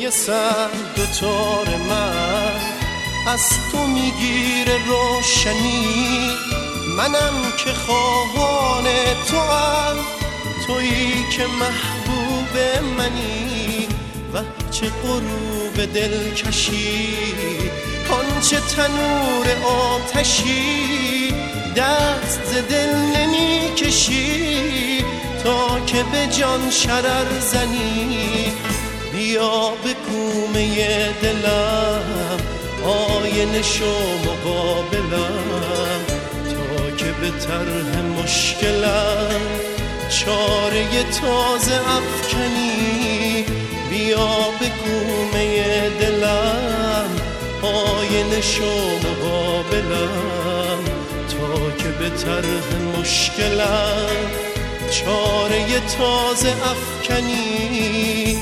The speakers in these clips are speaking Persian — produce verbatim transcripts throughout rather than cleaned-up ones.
روی سر دوتار من از تو میگیره روشنی، منم که خواهان تو هم، تویی که محبوب منی. و چه غروب دلکشی، آنچه تنور آتشی، دست ز دل نمی کشی تا که به جان شرر زنی. بیا به کومه دلم، آینه شو مقابلم، تا که به طرح مشکلم چاره تازه افکنی. بیا به کومه دلم، آینه شو مقابلم، تا که به طرح مشکلم چاره تازه افکنی.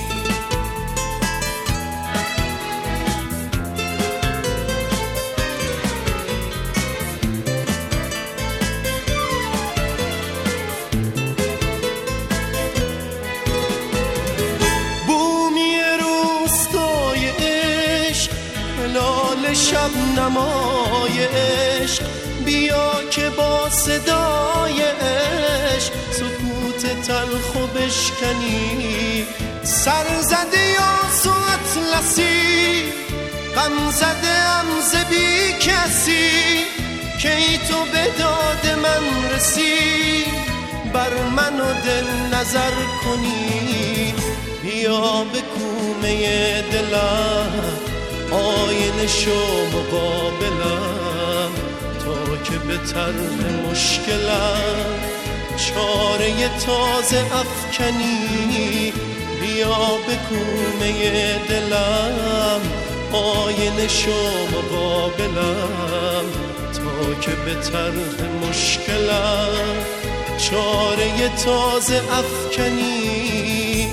شب نمای عشق، بیا که با صدای عشق سکوت تلخ بشکنی. سر زده یاس و اطلسی، غم زده ام ز بی کسی، کی تو به داد من رسی، بر من و دل نظر کنی. بیا به کومه دلم، آینه شو مقابلم، تا که به طرح مشکلم چاره تازه افکنی. بیا به کومه دلم، آینه شو مقابلم، تا که به طرح مشکلم چاره تازه افکنی.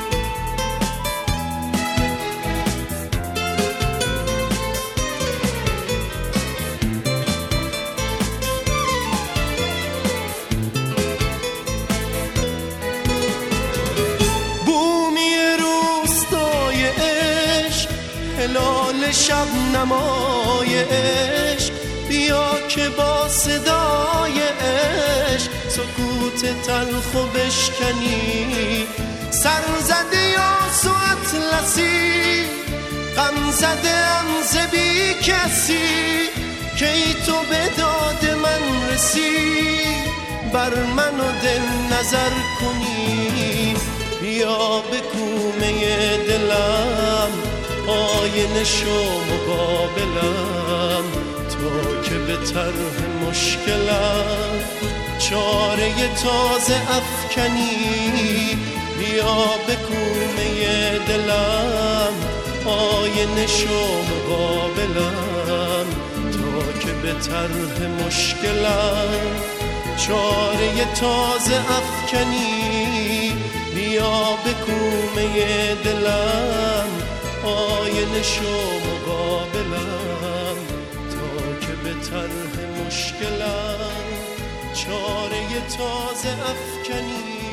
هلال شب نمای عشق، بیا که با صدای عشق سکوت تلخ بشکنی. سر زده یاس و اطلسی، غم زده ام ز بی کسی، کی تو به داد من رسی، بر من و دل نظر کنی. بیا به کومه دلم، آینه شو مقابلم، تا که به طرح مشکلم چاره تازه افکنی. بیا به کومه دلم، آینه شو مقابلم، تا که به طرح مشکلم چاره تازه افکنی. بیا به کومه دلم، آینه شو مقابلم، تا که به طرح مشکلم چاره تازه افکنی.